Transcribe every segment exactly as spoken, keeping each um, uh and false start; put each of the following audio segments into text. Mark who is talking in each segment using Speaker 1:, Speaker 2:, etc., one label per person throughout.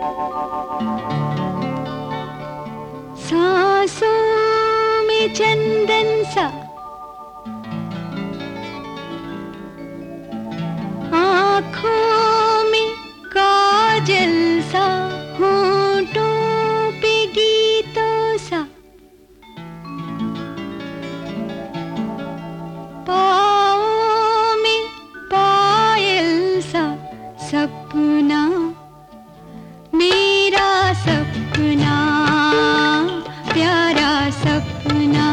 Speaker 1: सांसों में चंदन सा, आँखों में काजल सा, होठों पे गीतों सा, पाँवों में पायल सा, सपना मेरा सपना, प्यारा सपना,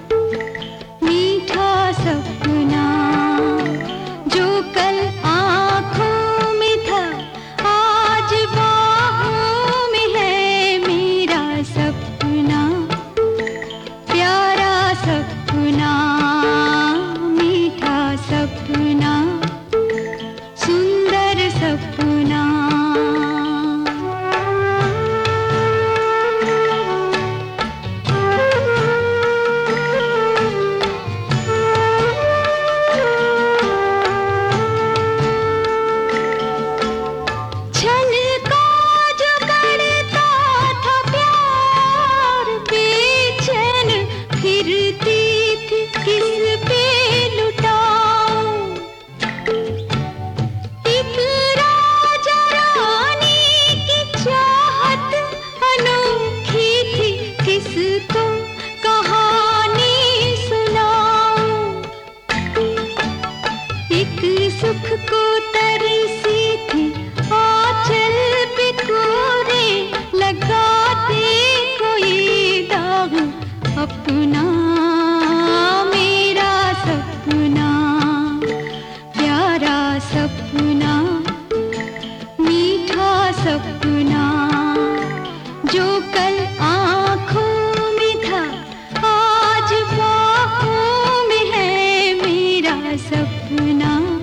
Speaker 1: मीठा सपना, जो कल आँखों में था आज बाहों में है। मेरा सपना, प्यारा सपना, मीठा सपना, सुंदर सपना। सुख को तरसी थी आंचल पे कोरे लगाते कोई दाग अपना। मेरा सपना, प्यारा सपना, मीठा सपना, जो कल आँखों में था आज बाहों में है। मेरा सपना।